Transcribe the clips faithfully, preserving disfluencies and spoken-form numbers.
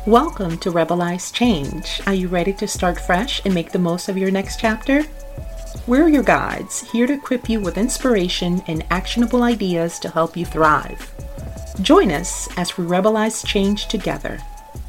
Welcome to Rebelize Change. Are you ready to start fresh and make the most of your next chapter? We're your guides, here to equip you with inspiration and actionable ideas to help you thrive. Join us as we rebelize change together.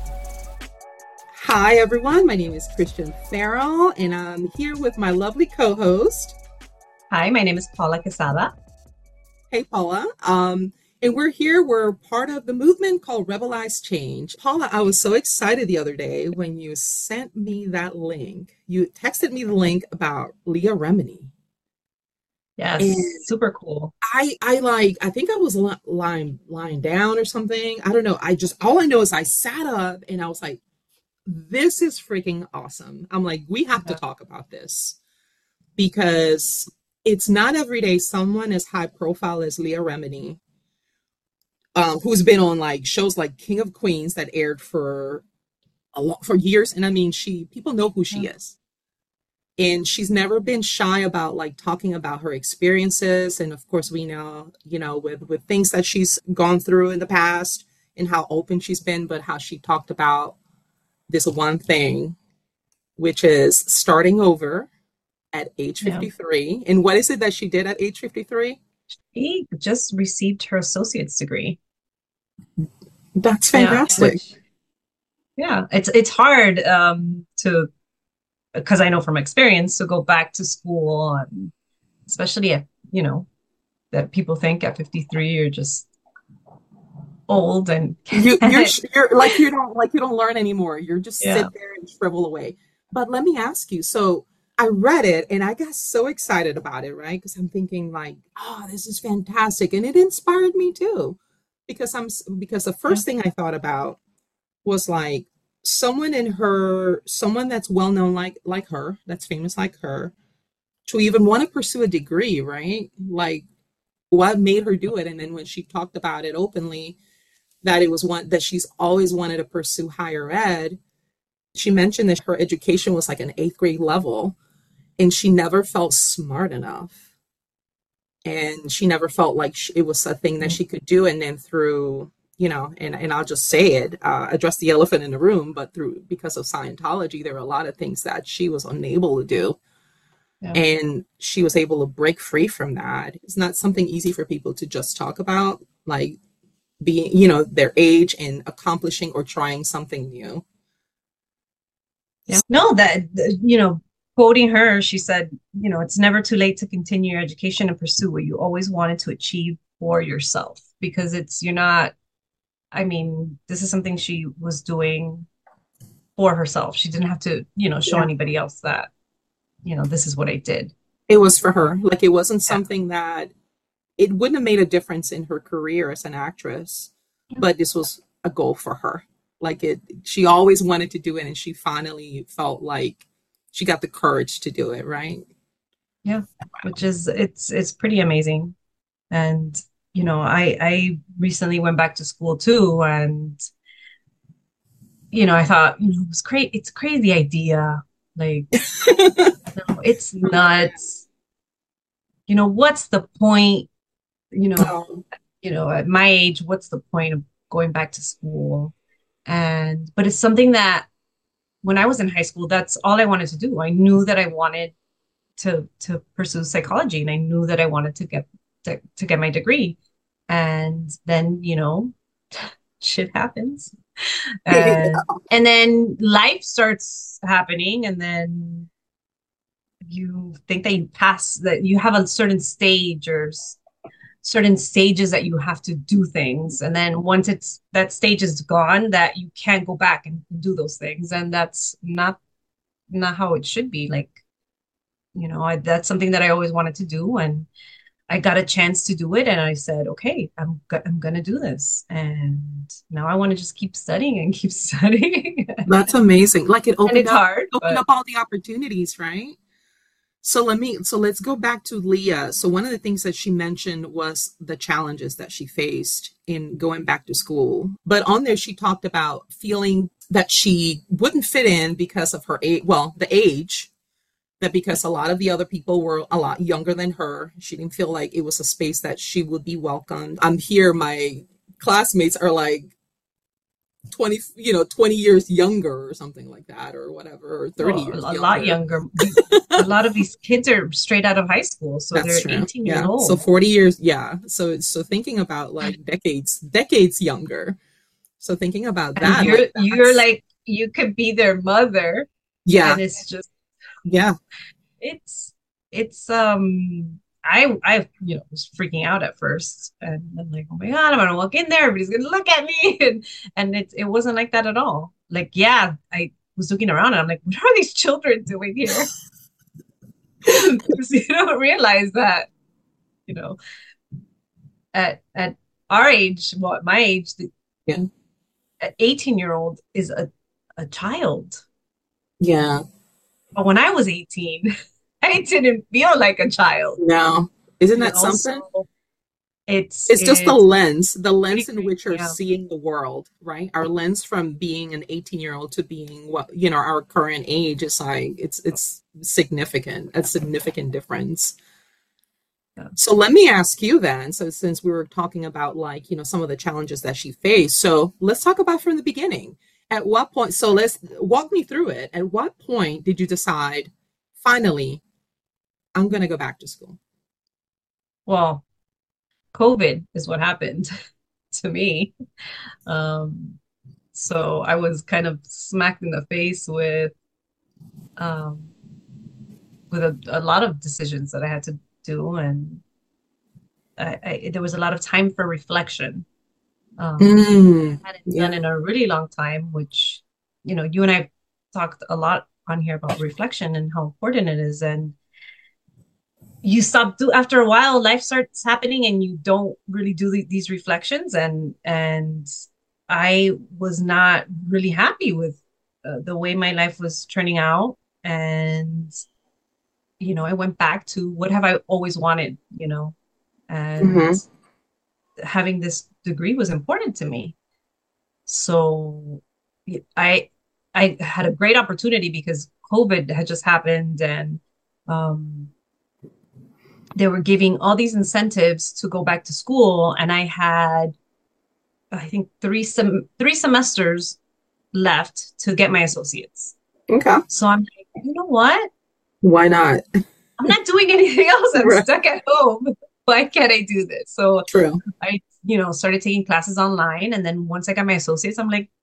Hi, everyone. My name is Christian Farrell, and I'm here with my lovely co-host. Hi, my name is Paula Quesada. Hey, Paula. Um, and we're here. We're part of the movement called Rebelize Change. Paula, I was so excited the other day when you sent me that link. You texted me the link about Leah Remini. Yes, And super cool. I, I like, I think I was li- lying, lying down or something. I don't know. I just, all I know is I sat up and I was like, this is freaking awesome. I'm like, we have to Yeah. talk about this because it's not every day someone as high profile as Leah Remini, um, who's been on like shows like King of Queens that aired for a lot for years. And I mean, she, people know who she Yeah. is. And she's never been shy about like talking about her experiences. And of course, we know, you know, with, with things that she's gone through in the past and how open she's been, but how she talked about this one thing, which is starting over at age Yeah. fifty-three. And what is it that she did at age fifty-three? She just received her associate's degree. That's Yeah, fantastic. which yeah, it's it's hard um to because I know from experience to go back to school, and especially if you know that people think at fifty-three you're just old and You you're you're like you don't like you don't learn anymore. You're just yeah. sit there and shrivel away. But let me ask you. So I read it and I got so excited about it, right? Because I'm thinking like, oh, this is fantastic, and it inspired me too. Because I'm s- because the Yeah. first thing I thought about was like someone in her, someone that's well known like like her, that's famous like her, to even want to pursue a degree, right? Like what made her do it? And then when she talked about it openly, that it was one that she's always wanted to pursue higher ed. She mentioned that her education was like an eighth grade level and she never felt smart enough. And she never felt like sh it was a thing that Mm. she could do. And then through, you know, and, and I'll just say it, uh, address the elephant in the room, but through, because of Scientology, there were a lot of things that she was unable to do. Yeah. And she was able to break free from that. It's not something easy for people to just talk about, like being, you know, their age and accomplishing or trying something new. Yeah. No, that, you know, quoting her, she said, you know, it's never too late to continue your education and pursue what you always wanted to achieve for yourself because it's, you're not, I mean, this is something she was doing for herself. She didn't have to, you know, show Yeah. anybody else that, you know, this is what I did. It was for her. Like it wasn't Yeah. something that it wouldn't have made a difference in her career as an actress, Yeah. but this was a goal for her. Like it, she always wanted to do it, and she finally felt like she got the courage to do it, right? Yeah. Which is, it's, it's pretty amazing. And, you know, I, I recently went back to school too. And, you know, I thought, you know, it was great. It's a crazy idea. Like, no, it's nuts. You know, what's the point? You know, Um, you know, at my age, what's the point of going back to school? And, but it's something that when I was in high school, that's all I wanted to do. I knew that I wanted to to pursue psychology, and I knew that I wanted to get to, to get my degree. And then, you know, shit happens. And and then life starts happening, and then you think that you pass that you have a certain stage or s- certain stages that you have to do things, and then once it's that stage is gone that you can't go back and do those things, and that's not not how it should be. Like, you know, I, that's something that I always wanted to do, and I got a chance to do it, and I said, okay, I'm go- I'm gonna do this, and now I want to just keep studying and keep studying. that's amazing. Like it And opened it's up, hard, opened but up all the opportunities, right? So let me, so let's go back to Leah. So one of the things that she mentioned was the challenges that she faced in going back to school. But on there, she talked about feeling that she wouldn't fit in because of her age, well, the age, that because a lot of the other people were a lot younger than her, she didn't feel like it was a space that she would be welcomed. I'm here, my classmates are like, twenty, you know, twenty years younger or something like that, or whatever, or thirty Well, years a lot younger. younger. A lot of these kids are straight out of high school, so That's they're true. eighteen years Yeah. So old. forty years, yeah. So so thinking about like decades, decades younger. So thinking about And that, like you're you're that's like you could be their mother, yeah, and it's just yeah. it's it's um I I you know was freaking out at first, and I'm like, oh my God, I'm gonna walk in there, everybody's gonna look at me, and and it it wasn't like that at all. Like, yeah, I was looking around and I'm like, what are these children doing here? Because you don't realize that, you know, at at our age, well, at my age, the Yeah. an eighteen year old is a a child. Yeah. But when I was eighteen, I didn't feel like a child, No. Isn't you that know, something? so it's It's just the it's lens, the pretty lens in crazy. which you're Yeah. seeing the world, right? Our lens from being an eighteen year old to being what, you know, our current age is like, it's, it's significant, a significant difference. Yeah. So let me ask you then. So since we were talking about like, you know, some of the challenges that she faced. So let's talk about from the beginning. At what point, so let's walk me through it. At what point did you decide, finally, I'm going to go back to school? Well, COVID is what happened to me. Um, so I was kind of smacked in the face with um, with a, a lot of decisions that I had to do, and I, I, there was a lot of time for reflection. Um, Mm, I hadn't done yeah. in a really long time, which, you know, you and I talked a lot on here about reflection and how important it is. And you stop do after a while, life starts happening and you don't really do the, these reflections. And and I was not really happy with uh, the way my life was turning out. And, you know, I went back to what have I always wanted, you know, and Hmm. having this degree was important to me. So I I had a great opportunity because COVID had just happened, and um, they were giving all these incentives to go back to school, and I had I think three sem three semesters left to get my associates. Okay. So I'm like, you know what? Why not? I'm not doing anything else. I'm Right. stuck at home. Why can't I do this? So True. I, you know, started taking classes online, and then once I got my associates, I'm like,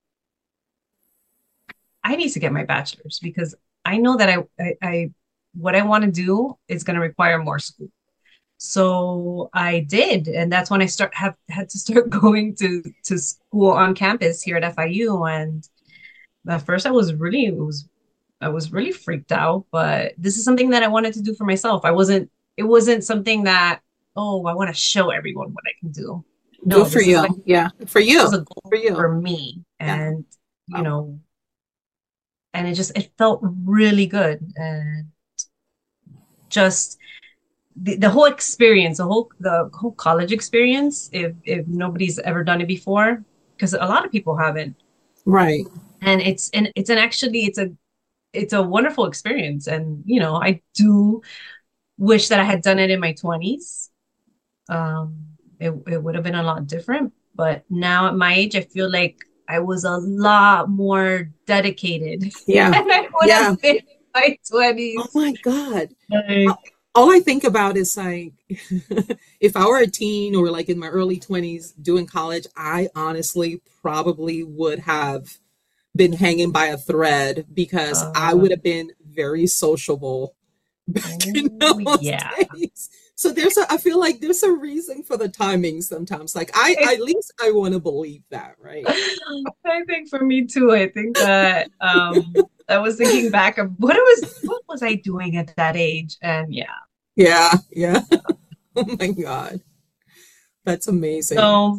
I need to get my bachelor's because I know that I, I, I what I want to do is going to require more school. So I did, and that's when I start have had to start going to to school on campus here at F I U. And at first, I was really it was I was really freaked out, but this is something that I wanted to do for myself. I wasn't It wasn't something that, oh, I want to show everyone what I can do. No, Good for this is like you. Yeah. For this was you. a For goal you. for me, Yeah. and you Wow. know, and it just it felt really good, and just the, the whole experience, the whole the whole college experience, if if nobody's ever done it before, because a lot of people haven't, Right. and it's and it's an actually it's a it's a wonderful experience, and you know, I do wish that I had done it in my twenties. Um, it it would have been a lot different, but now at my age, I feel like I was a lot more dedicated Yeah. than I would Yeah. have been in my Oh twenties. my God. Like, All I think about is like, if I were a teen or like in my early twenties doing college, I honestly probably would have been hanging by a thread because I uh, would have been very sociable back in oh those yeah. days. So there's a, I feel like there's a reason for the timing sometimes. Like I, at least I want to believe that, right? I think for me too, I think that um I was thinking back of what it was what was I doing at that age? And yeah. Yeah, yeah. Oh my God. That's amazing. So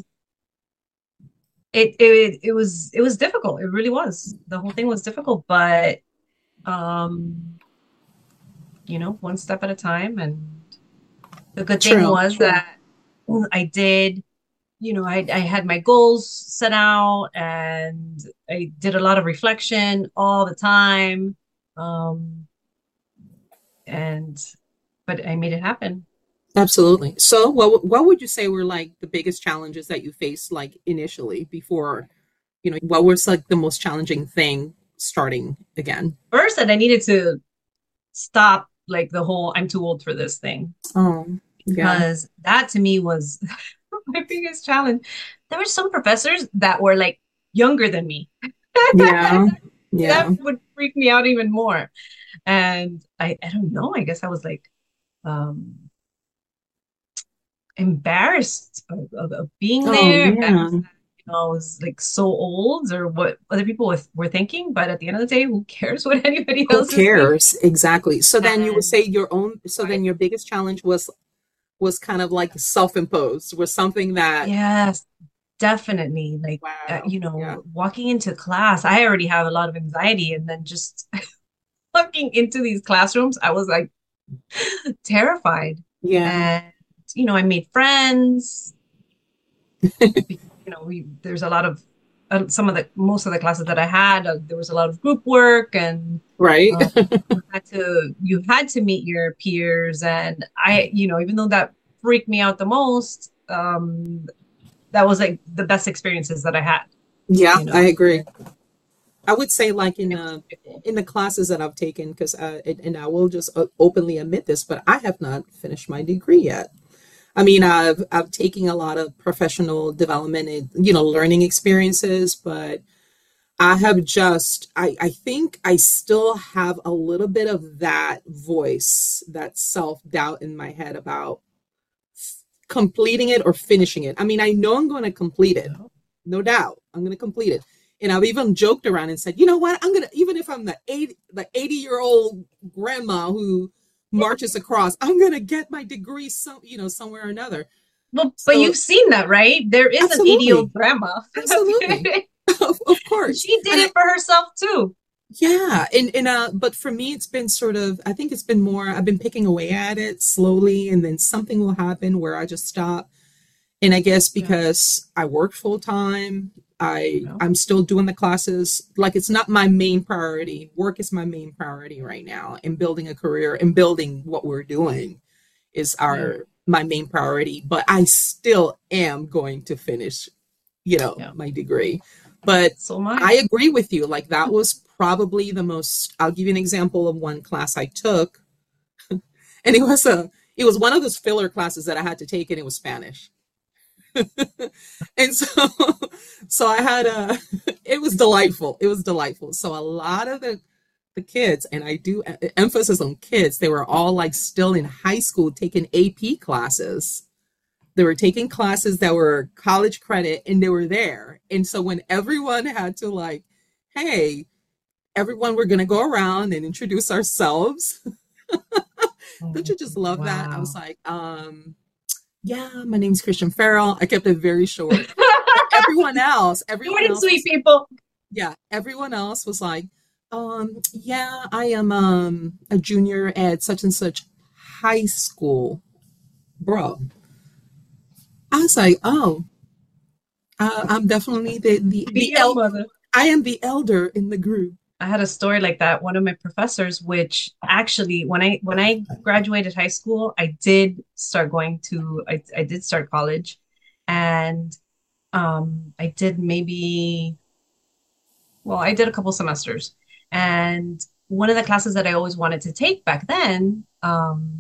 it it it was it was difficult. It really was. The whole thing was difficult, but um, you know, one step at a time. And the good thing True. was that I did, you know, I I had my goals set out, and I did a lot of reflection all the time. Um, and but I made it happen. Absolutely. So, what what would you say were like the biggest challenges that you faced like initially before, You know, what was like the most challenging thing starting again? First, that I needed to stop like the whole I'm too old for this thing, Oh, yeah. because that to me was my biggest challenge. There were some professors that were like younger than me. Yeah. Yeah. That would freak me out even more. And I, I don't know, I guess I was like um embarrassed of, of, of being Oh, there, yeah. embarrassed that, you know, I was like so old or what other people was, were thinking. But at the end of the day, who cares what anybody Who else is thinking? cares? Exactly. So then you would And say your own, so right. then your biggest challenge was was kind of like self-imposed, was something that, Yes, definitely. Like, uh, wow. you Yeah. know, walking into class, I already have a lot of anxiety, and then just walking into these classrooms, I was like terrified. Yeah. And, you know, I made friends. You know, we there's a lot of uh, some of the most of the classes that I had, uh, there was a lot of group work, and Right. uh, you had to you had to meet your peers. And I, you know, even though that freaked me out the most, um, that was like the best experiences that I had. Yeah, You I know, agree. I would say like in it was uh pretty cool. in the classes that I've taken, because uh, and, and I will just o- openly admit this, but I have not finished my degree yet. I mean, I've I've taken a lot of professional development and, you know, learning experiences, but I have just I I think I still have a little bit of that voice, that self-doubt in my head about completing it or finishing it. I mean, I know I'm going to complete it, Yeah. no doubt. I'm going to complete it. And I've even joked around and said, you know what? I'm going to, even if I'm the eighty, the eighty year old grandma who marches across, I'm going to get my degree some, you know, somewhere or another. Well, but So you've seen that, right? There is an absolutely, eighty-year-old grandma. absolutely, of, of course. She did And I, it for herself too. yeah, and and uh, but for me, it's been sort of. I think it's been more. I've been picking away at it slowly, and then something will happen where I just stop. And I guess Yeah. because I work full time, I Yeah. I'm still doing the classes. Like it's not my main priority. Work is my main priority right now, and building a career and building what we're doing is Yeah. our my main priority. But I still am going to finish, you know, Yeah. my degree. But So am I. I agree with you. Like that was probably the most. I'll give you an example of one class I took, and it was a it was one of those filler classes that I had to take, and it was Spanish. And so so I had a it was delightful. It was delightful. So a lot of the the kids, and I do e- emphasis on kids, they were all like still in high school taking A P classes. They were taking classes that were college credit and they were there. And so when everyone had to like, hey, everyone, we're going to go around and introduce ourselves. Don't Oh, you just love that? I was wow. like, um, yeah, my name's Christian Farrell. I kept it very short. But everyone else, Short everyone and else sweet, was, people. yeah, everyone else was like, um, yeah, I am um a junior at such and such high school, bro. I was like, oh, uh, I'm definitely the the Be the your el- mother. I am the elder in the group. I had a story like that. One of my professors, which actually, when I when I graduated high school, I did start going to I, I did start college, and um I did maybe well, I did a couple semesters. And one of the classes that I always wanted to take back then, um,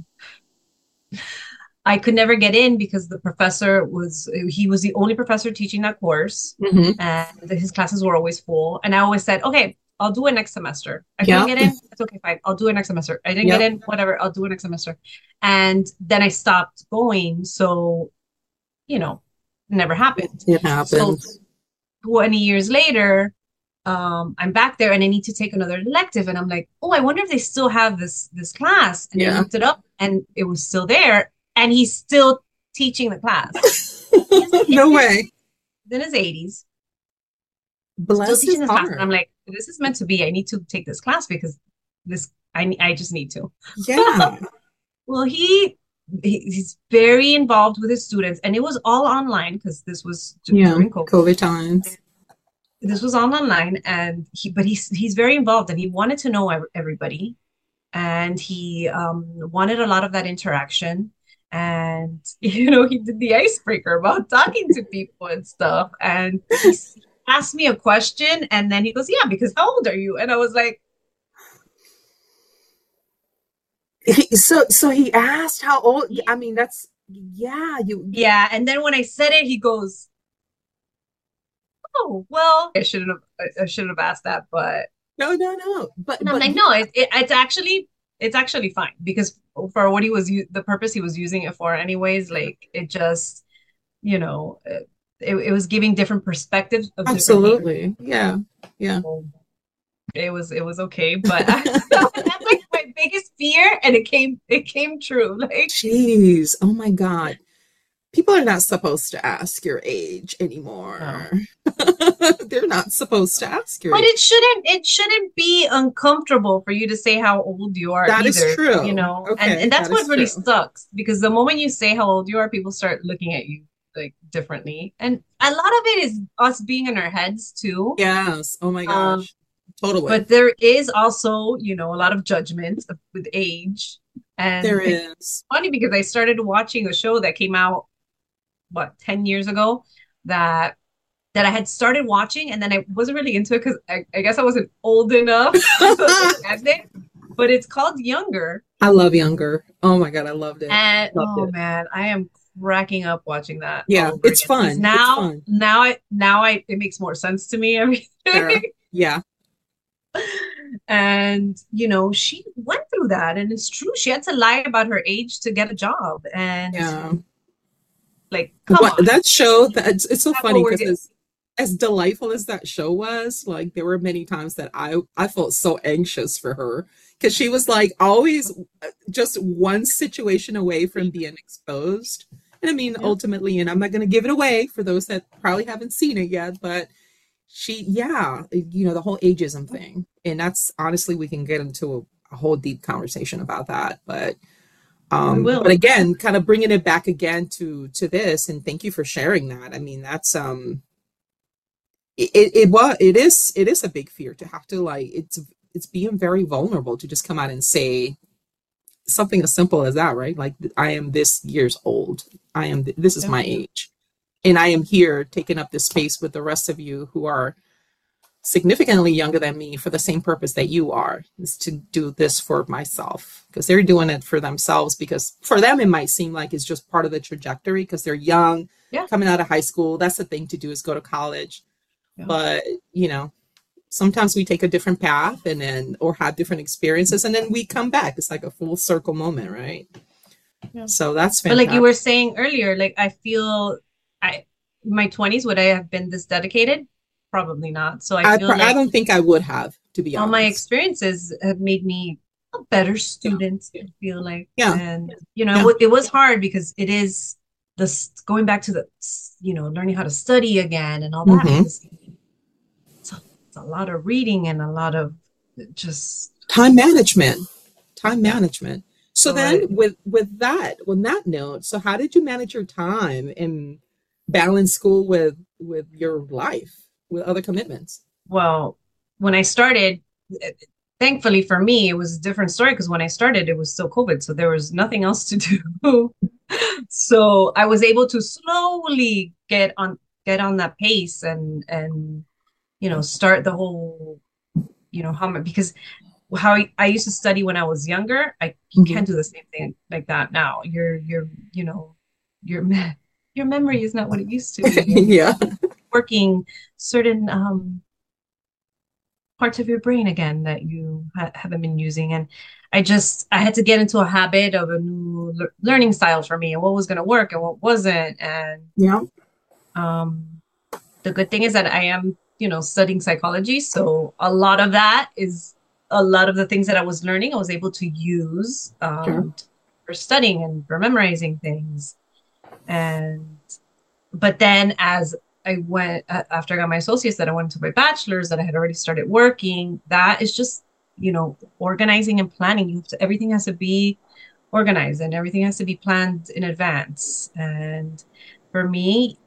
I could never get in because the professor was, he was the only professor teaching that course, Hmm. and his classes were always full. And I always said, okay, I'll do it next semester. I couldn't Yep, get in. It's okay, fine. I'll do it next semester. I didn't get yep, in, whatever. I'll do it next semester. And then I stopped going. So, you know, it never it, happened. it So happens. twenty years later, um, I'm back there and I need to take another elective. And I'm like, oh, I wonder if they still have this this class. And I Yeah. looked it up and it was still there. And he's still teaching the class. He's in No his, way. in his eighties, still Bless teaching his this class. And heart. I'm like, this is meant to be. I need to take this class because this I I just need to. Yeah. Well, he he's very involved with his students, and it was all online because this was d Yeah. during COVID. COVID times. This was all online, and he but he's he's very involved, and he wanted to know ev- everybody, and he um wanted a lot of that interaction. And you know, he did the icebreaker about talking to people and stuff, and he's asked me a question and then he goes, yeah, because how old are you? And I was like, He, so so he asked how old. I mean, that's yeah. You yeah. And then when I said it, he goes, oh, well, I shouldn't have, I, I shouldn't have asked that, but no no no. But and I'm but like, yeah, no, it, it, it's actually, it's actually fine because for what he was, u- the purpose he was using it for anyways, like it just, you know, it, it, it was giving different perspectives of different people. absolutely. Yeah yeah. It was it was okay, but that's like my biggest fear, and it came it came true. Like, Jeez. Oh my God. People are not supposed to ask your age no. anymore. They're not supposed to ask your But age. it shouldn't it shouldn't be uncomfortable for you to say how old you are That is either, you true. know? And Okay, and that's that what is really true. sucks because the moment you say how old you are, people start looking at you like differently. And a lot of it is us being in our heads too. Yes. Oh my Um, gosh. Totally. but there is also, you know, a lot of judgment of- with age. There And it's is. funny because I started watching a show that came out what ten years ago that that I had started watching and then I wasn't really into it because I, I guess I wasn't old enough to understand it. But it's called Younger. I love Younger. Oh my God, I loved it. And Loved oh it. man, I am cracking up watching that all Yeah, over it's again. Because fun. It's now fun. now I now I it makes more sense to me Sure. everything. Yeah. And you know, she went through that and it's true. She had to lie about her age to get a job. And Yeah. like, come What on. that show that it's, it's so That's what funny we're because getting. as as delightful as that show was, like there were many times that I I felt so anxious for her because she was like always uh, just one situation away from being exposed. And I mean, Yeah. ultimately, and I'm not going to give it away for those that probably haven't seen it yet, but she, yeah, you know, the whole ageism thing. And that's honestly, we can get into a, a whole deep conversation about that. But We um but will. again, kind of bringing it back again to to this, and thank you for sharing that. I mean, that's um it, it, it was it is it is a big fear to have to like it's it's being very vulnerable to just come out and say something as simple as that, right? Like, I am this years old. I am th- this is Yeah. my age, and I am here taking up this space with the rest of you who are significantly younger than me for the same purpose that you are, is to do this for myself, because they're doing it for themselves, because for them it might seem like it's just part of the trajectory because they're young, Yeah. coming out of high school. That's the thing to do, is go to college. Yeah. But you know, sometimes we take a different path, and then or have different experiences, and then we come back. It's like a full circle moment, right? Yeah. So that's But like you were fantastic. saying earlier, like I feel I my twenties, would I have been this dedicated? Probably not. So I I feel pr- I like don't think I would have, to be all my honest. experiences have made me a better Yeah, student, I feel like. yeah, And you know, it, yeah. wa- it was hard because it is this going back to the, s- you know, learning how to study again and all that Hmm. because it's a, it's a lot of reading and a lot of just Time management. Time yeah. management. So So then, I, with with that, on that note, so how did you manage your time and balance school with with your life, with other commitments? well, when I started, eh, thankfully for me, it was a different story because when I started, it was still COVID, so there was nothing else to do. So I was able to slowly get on get on that pace and and you know start the whole you know how my because how I, I used to study when I was younger, I you Hmm. can't do the same thing like that now. Your your you know your me your memory is not what it used to be, and Yeah. working certain um parts of your brain again that you ha haven't been using. And I just I had to get into a habit of a new le learning style for me and what was going to work and what wasn't. And Yeah. um, the good thing is that I am, you know, studying psychology, so a lot of that is a lot of the things that I was learning, I was able to use Sure. um, for studying and for memorizing things. And but then as I went uh, after I got my associates, that I went to my bachelor's, that I had already started working. That is just, you know, organizing and planning. You have to, everything has to be organized and everything has to be planned in advance. And for me,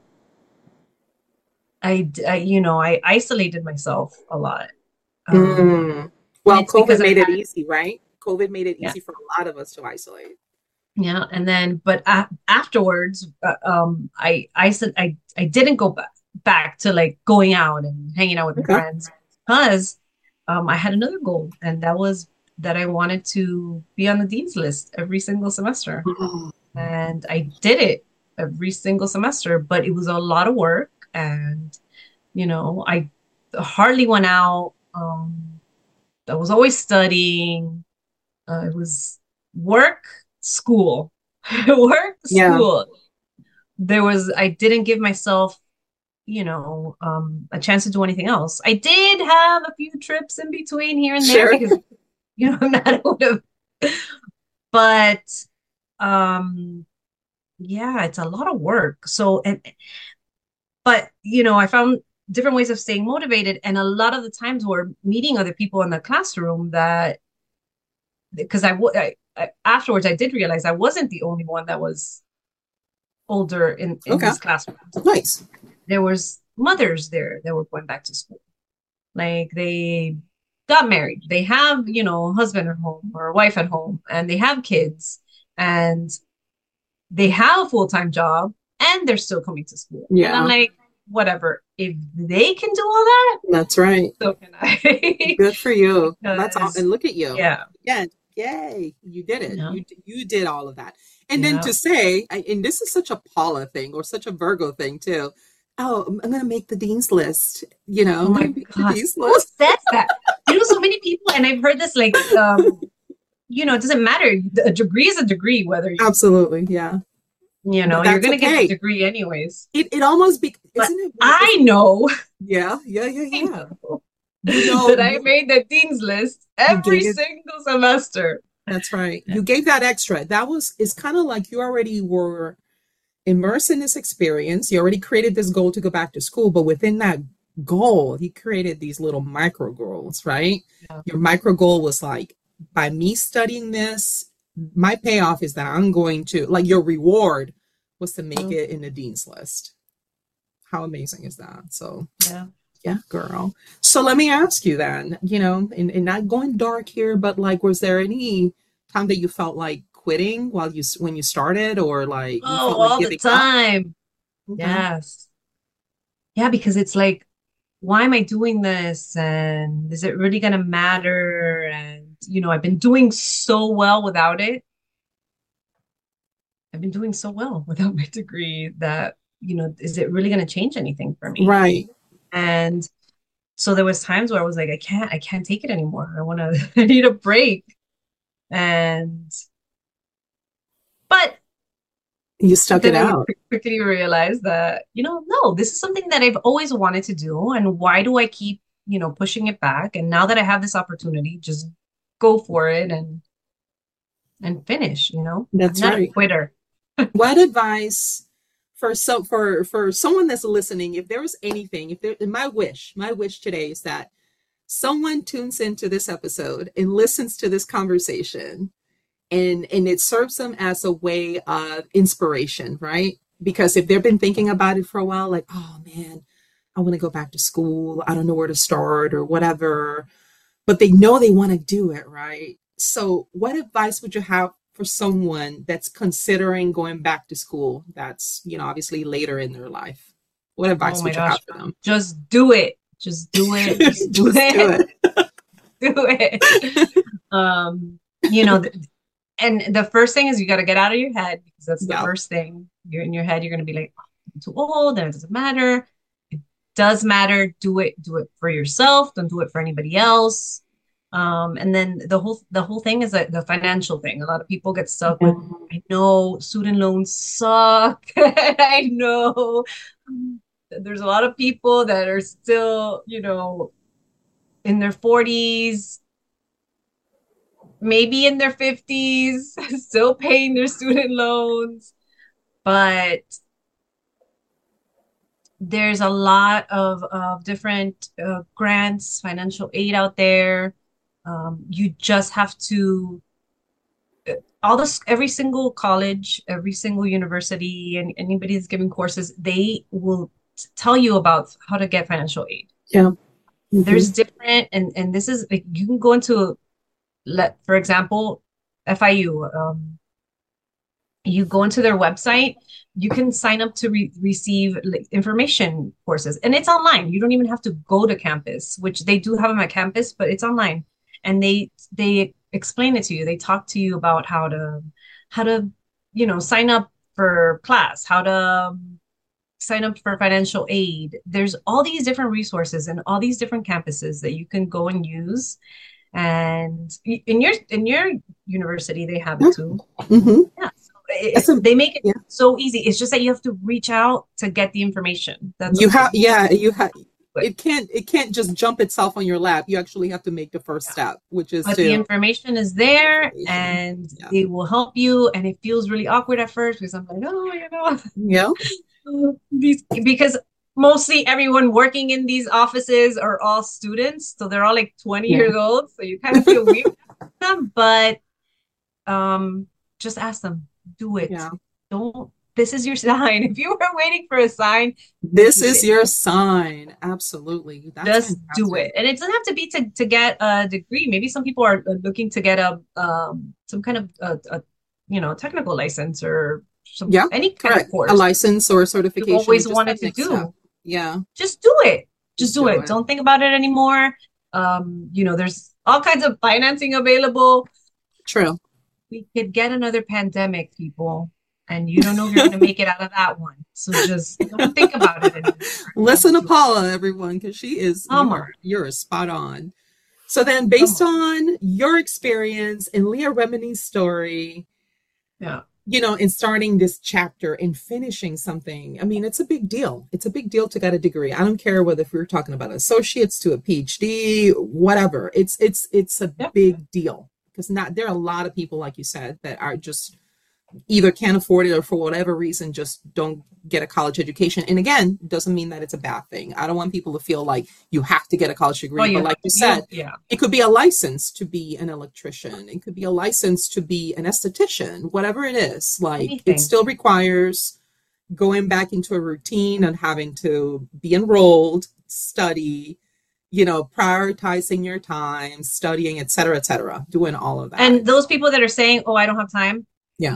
I, I you know, I isolated myself a lot. Um, Mm. and Well, it's because COVID I made it had, easy, right? COVID made it yeah, easy for a lot of us to isolate. yeah. And then, but a afterwards, uh, um, I, I said, I, I didn't go back. back to like going out and hanging out with my Okay. friends because um, I had another goal, and that was that I wanted to be on the dean's list every single semester. Oh, And I did it every single semester, but it was a lot of work. And, you know, I hardly went out. Um, I was always studying. Uh, it was work, school, work, yeah, school. There was, I didn't give myself, you know, um, a chance to do anything else. I did have a few trips in between here and there sure. because, you know, I'm not would have, but um, yeah, it's a lot of work. So, and but you know, I found different ways of staying motivated, and a lot of the times were meeting other people in the classroom that because I, w- I, I afterwards I did realize I wasn't the only one that was older in in Okay. these classrooms. Nice. There was mothers there that were going back to school. Like they got married. They have, you know, a husband at home or a wife at home, and they have kids, and they have a full-time job, and they're still coming to school. And I'm Yeah, like, whatever. If they can do all that, that's right. so can I. Good for you. That's all. Because And look at you. yeah, Again, yay. You did it. yeah, You d- you did all of that. And then yeah. to say, I- and this is such a Paula thing or such a Virgo thing too. Oh, I'm, I'm going to make the dean's list. You know, Oh I'm my going to make the God. dean's Who list. says that? You know, so many people, and I've heard this like um, you know, it doesn't matter. A degree is a degree, whether you, Absolutely. Yeah. you But know, you're that's gonna get the okay. degree anyways. It, it almost be, But isn't it? I Isn't, know, yeah. Yeah. Yeah. I Yeah. know You know, that I you, made the dean's list you every gave it. single semester. That's right. You gave that extra. That was, it's kind of like you already were immersed in this experience. You already created this goal to go back to school, but within that goal, he created these little micro goals, right? Yeah. Your micro goal was like, by me studying this, my payoff is that I'm going to, like, your reward was to make Mm, it in the dean's list. How amazing is that? So, yeah. yeah, girl. So let me ask you then, you know, and, and not going dark here, but like, was there any time that you felt like quitting while you, when you started, or like you Oh, felt like all the giving up? time. Okay. Yes. Yeah, because it's like, why am I doing this? And is it really gonna matter? And you know, I've been doing so well without it. I've been doing so well without my degree that, you know, is it really gonna change anything for me? Right. And so there was times where I was like, I can't, I can't take it anymore. I wanna, I need a break. And but You stuck then it I would out. quickly realize that, you know, no, this is something that I've always wanted to do. And why do I keep, you know, pushing it back? And now that I have this opportunity, just go for it and and finish, you know? I'm That's not a right. quitter. What advice for so for for someone that's listening, if there was anything, if there my wish, my wish today is that someone tunes into this episode and listens to this conversation and and it serves them as a way of inspiration, right? Because if they've been thinking about it for a while, like, oh man, I want to go back to school, I don't know where to start or whatever, but they know they want to do it, right? So what advice would you have for someone that's considering going back to school, that's, you know, obviously later in their life? What Oh advice my would you gosh. have for them? Just do it. Just do it. Just do Just do it. it. Do it. Um, you know, th- and the first thing is you got to get out of your head because that's the Yeah. first thing. You're in your head, you're going to be like, oh, I'm too old, and it doesn't matter. It does matter. Do it, do it for yourself. Don't do it for anybody else. Um, and then the whole the whole thing is that the financial thing. A lot of people get stuck with, I know student loans suck. I know there's a lot of people that are still, you know, in their forties, maybe in their fifties, still paying their student loans. But there's a lot of, of different uh, grants, financial aid out there. Um, you just have to, all this, every single college, every single university, and anybody that's giving courses, they will tell you about how to get financial aid. Yeah. Mm-hmm. There's different, and and this is like you can go into, let for example, F I U. Um, You go into their website, you can sign up to re receive like, information courses, and it's online. You don't even have to go to campus, which they do have them at campus, but it's online. And they they explain it to you. They talk to you about how to how to, you know, sign up for class, how to um, sign up for financial aid. There's all these different resources and all these different campuses that you can go and use. And in your in your university, they have it too. Mm-hmm. Yeah, so it, it, they make it yeah. so easy. It's just that you have to reach out to get the information. That's you have, yeah, you have. It can't it can't just jump itself on your lap. You actually have to make the first yeah. step, which is but to, the information is there, and yeah. they will help you. And it feels really awkward at first because I'm like, oh, you know, yeah, because mostly everyone working in these offices are all students, so they're all like twenty yeah. years old. So you kind of feel weird with them, but um, just ask them, do it. Yeah. Don't. This is your sign. If you were waiting for a sign, this is it. your sign. Absolutely. That's just fantastic. Do it. And it doesn't have to be to, to get a degree. Maybe some people are looking to get a um some kind of a, a you know technical license or some yeah, any kind correct. of course. A license or a certification. You always wanted to do. Step. Yeah. Just do it. Just, just do, do it. it. Don't think about it anymore. Um, you know, there's all kinds of financing available. True. We could get another pandemic, people. And you don't know if you're going to make it out of that one. So just don't think about it anymore. Listen to Paula, everyone, because she is, you're, you're spot on. So then based on your experience and Leah Remini's story, yeah, you know, in starting this chapter and finishing something, I mean, it's a big deal. It's a big deal to get a degree. I don't care whether if we're talking about associates to a PhD, whatever. It's, it's, it's a yep. big deal because not, there are a lot of people, like you said, that are just either can't afford it or for whatever reason just don't get a college education. And again, doesn't mean that it's a bad thing. I don't want people to feel like you have to get a college degree. Oh, but like you said, yeah. it could be a license to be an electrician. It could be a license to be an esthetician, whatever it is. Like Anything. It still requires going back into a routine and having to be enrolled, study, you know, prioritizing your time, studying, et cetera, et cetera, doing all of that. And those people that are saying, oh, I don't have time. Yeah.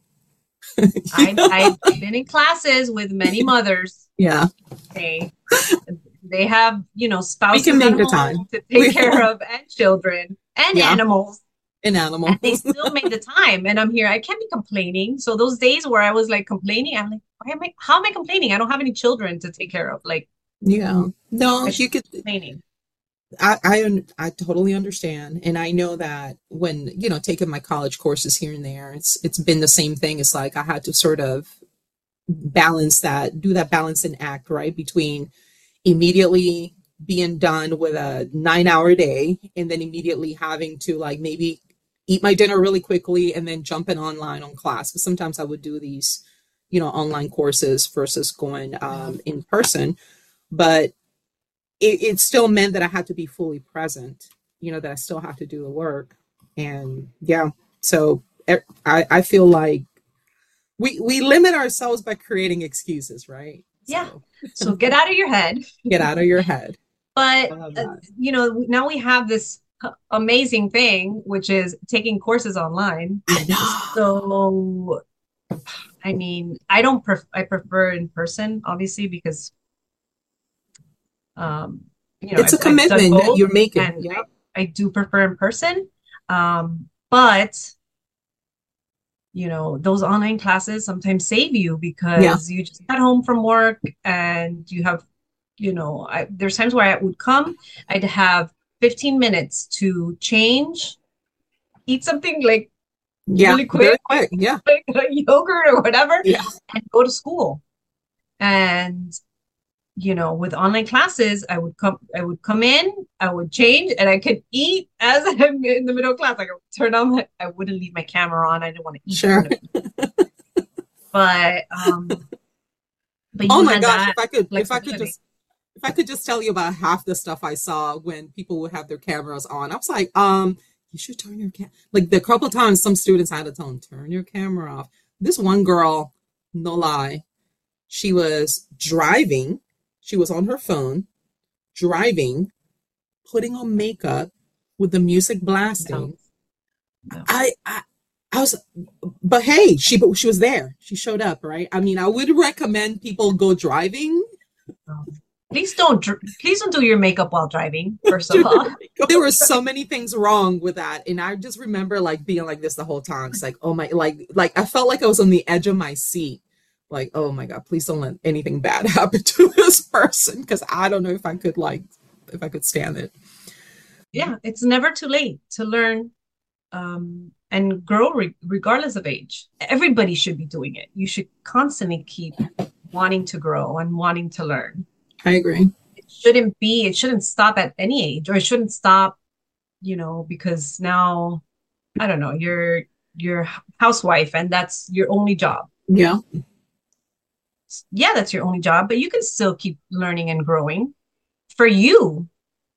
I, I've been in classes with many mothers. Yeah. They, they have, you know, spouses we can make the time to take we care of and children and yeah. animals. And animals. And they still make the time. And I'm here. I can't be complaining. So those days where I was like complaining, I'm like, why am I, how am I complaining? I don't have any children to take care of. Like, yeah. No, you could. Complaining. I, I I totally understand, and I know that when you know taking my college courses here and there, it's it's been the same thing. It's like I had to sort of balance that, do that balancing act, right, between immediately being done with a nine-hour day and then immediately having to like maybe eat my dinner really quickly and then jumping online on class. Because sometimes I would do these, you know, online courses versus going um, in person, but It, it still meant that I had to be fully present, you know, that I still have to do the work. And yeah, so I, I feel like we, we limit ourselves by creating excuses, right? Yeah. So, so get out of your head. Get out of your head. But, uh, you know, now we have this amazing thing, which is taking courses online. I know. So, I mean, I don't, pref- I prefer in person, obviously, because Um, you know, it's I've, a commitment that you're making. And yeah. I, I do prefer in person. Um, but, you know, those online classes sometimes save you because yeah. you just got home from work and you have, you know, I, there's times where I would come, I'd have fifteen minutes to change, eat something like yeah, really quick, quick. Yeah. like a yogurt or whatever, yeah. and go to school. And you know, with online classes, I would come, I would come in, I would change, and I could eat as I'm in the middle of class. Like I would turn on my, I wouldn't leave my camera on. I didn't want to eat. Sure. But, um, but oh my gosh, if I could, like if I could just, if I could just tell you about half the stuff I saw when people would have their cameras on, I was like, um, you should turn your cam. Like the couple of times some students I had to tell them, turn your camera off. This one girl, no lie, she was driving. She was on her phone, driving, putting on makeup with the music blasting. No. No. I, I I was, but hey, she but she was there. She showed up, right? I mean, I would recommend people go driving. Um, please don't dr- please don't do your makeup while driving, first of all. There were so many things wrong with that, and I just remember like being like this the whole time. It's like, oh my, like like I felt like I was on the edge of my seat. Like, oh my God, please don't let anything bad happen to this person, because I don't know if I could like if I could stand it. Yeah, it's never too late to learn um, and grow re- regardless of age. Everybody should be doing it. You should constantly keep wanting to grow and wanting to learn. I agree. It shouldn't be, it shouldn't stop at any age, or it shouldn't stop, you know, because now, I don't know, you're you're a housewife and that's your only job. Yeah. Yeah, that's your only job, but you can still keep learning and growing. For you,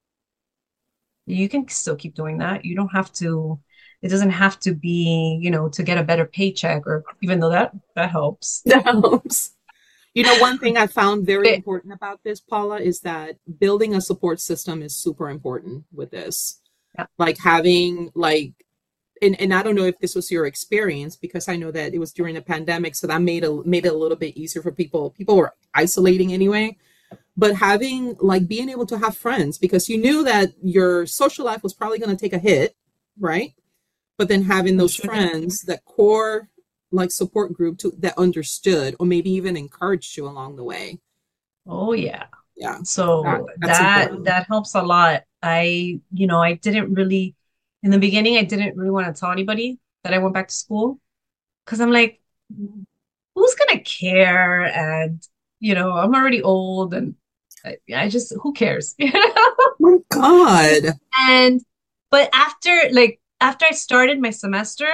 you can still keep doing that. You don't have to, it doesn't have to be, you know, to get a better paycheck, or even though that that helps. That helps. You know, one thing I found very But important about this, Paula, is that building a support system is super important with this. yeah, Like having like, and, and I don't know if this was your experience, because I know that it was during the pandemic, so that made a made it a little bit easier for people. People were isolating anyway, but having like being able to have friends, because you knew that your social life was probably going to take a hit, right? But then having those sure. friends, that core like support group to that understood or maybe even encouraged you along the way. Oh yeah. Yeah, that, So that's that important. that helps a lot. I, you know, I didn't really in the beginning, I didn't really want to tell anybody that I went back to school, because I'm like, who's gonna care? And you know, I'm already old, and I, I just, who cares? You know? Oh my God. And but after like after I started my semester,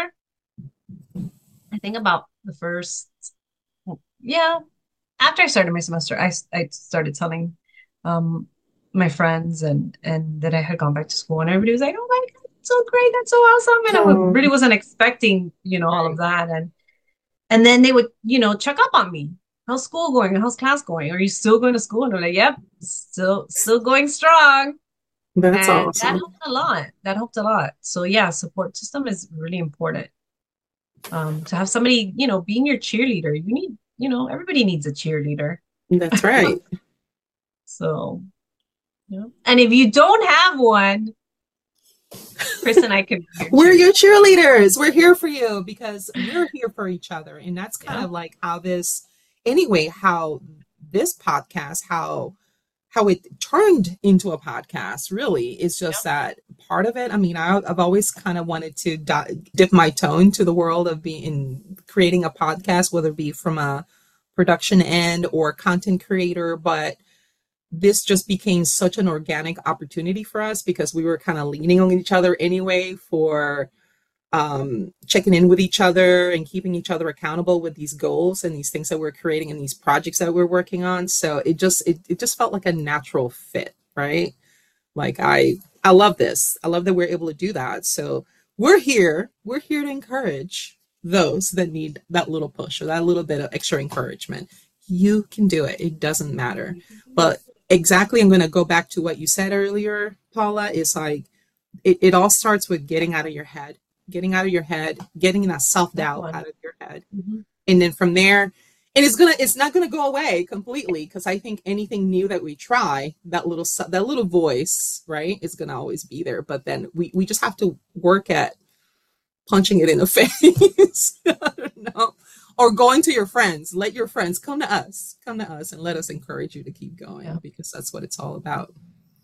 I think about the first, yeah, after I started my semester, I I started telling um my friends and and that I had gone back to school, and everybody was like, "Oh my God, that's so great, that's so awesome!" And I wa- Oh, really wasn't expecting, you know, all of right. that, and and then they would, you know, check up on me. How's school going? How's class going? Are you still going to school? And I'm like, "Yep, still still going strong." That's And that awesome. helped a lot. That helped a lot. So yeah, support system is really important. Um, to have somebody, you know, being your cheerleader. You need, you know, everybody needs a cheerleader. That's right. So, yeah. And if you don't have one, Chris and I can be your We're your cheerleader. cheerleaders. We're here for you because we're here for each other. And that's kind Yeah. of like how this, anyway, how this podcast, how how it turned into a podcast really is Yeah. just that part of it. I mean, I, I've always kind of wanted to di- dip my toe into the world of being creating a podcast, whether it be from a production end or content creator, but this just became such an organic opportunity for us because we were kind of leaning on each other anyway for um, checking in with each other and keeping each other accountable with these goals and these things that we're creating and these projects that we're working on. So it just it, it just felt like a natural fit, right? Like I I love this. I love that we're able to do that. So we're here. We're here to encourage those that need that little push or that little bit of extra encouragement. You can do it. It doesn't matter. But exactly, I'm going to go back to what you said earlier, Paula, is like it, it all starts with getting out of your head, getting out of your head, getting that That's self-doubt one. out of your head. hmm And then from there, and it's gonna it's not gonna go away completely because I think anything new that we try, that little se- that little voice, right, is gonna always be there. But then we we just have to work at punching it in the face. I don't know. Or going to your friends. Let your friends come to us. Come to us and let us encourage you to keep Yeah. going because that's what it's all about.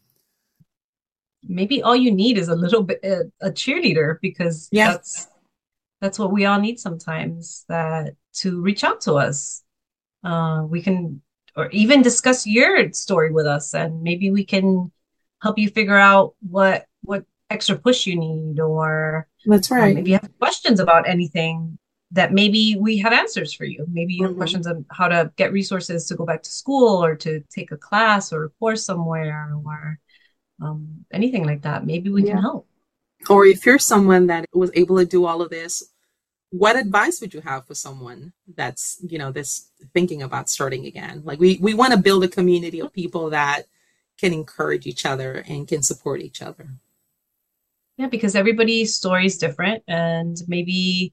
Maybe all you need is a little bit a, a cheerleader, because Yeah, that's that's what we all need sometimes, that to reach out to us. Uh, we can, or even discuss your story with us, and maybe we can help you figure out what what extra push you need, or that's um, right. if you have questions about anything that maybe we have answers for you. Maybe you have Mhm. questions on how to get resources to go back to school, or to take a class or a course somewhere, or um, anything like that. Maybe we can Yeah. help. Or if you're someone that was able to do all of this, what advice would you have for someone that's, you know, this thinking about starting again? Like we we want to build a community of people that can encourage each other and can support each other. Yeah, because everybody's story is different, and maybe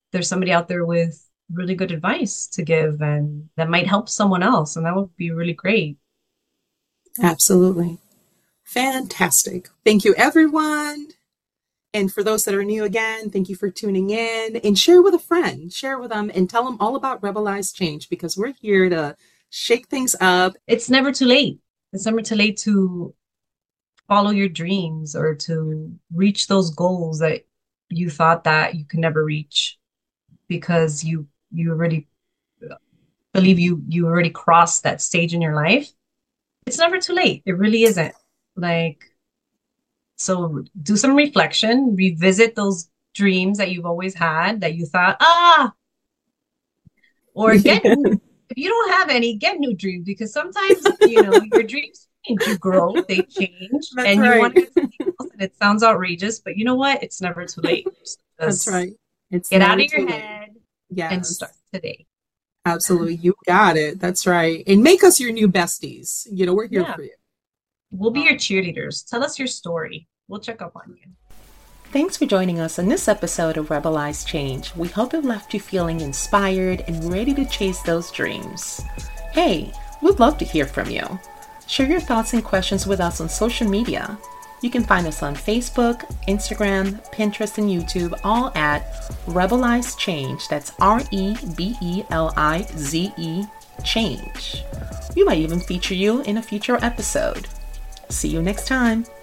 there's somebody out there with really good advice to give and that might help someone else. And that would be really great. Absolutely. Fantastic. Thank you, everyone. And for those that are new again, thank you for tuning in, and share with a friend, share with them and tell them all about Rebelize Change, because we're here to shake things up. It's never too late. It's never too late to follow your dreams or to reach those goals that you thought that you could never reach because you you already believe you you already crossed that stage in your life. It's never too late. It really isn't. Like, so do some reflection, revisit those dreams that you've always had that you thought, ah, or get, if you don't have any, get new dreams, because sometimes, you know, your dreams change, you grow, they change, That's and right. you want to do something else, and it sounds outrageous, but you know what? It's never too late. Just That's right. It's get never out of your too late. head Yes. and start today. Absolutely. You got it. That's right. And make us your new besties. You know, we're here Yeah. for you. We'll be your cheerleaders. Tell us your story. We'll check up on you. Thanks for joining us on this episode of Rebelize Change. We hope it left you feeling inspired and ready to chase those dreams. Hey, we'd love to hear from you. Share your thoughts and questions with us on social media. You can find us on Facebook, Instagram, Pinterest, and YouTube, all at Rebelize Change. That's R E B E L I Z E Change. We might even feature you in a future episode. See you next time.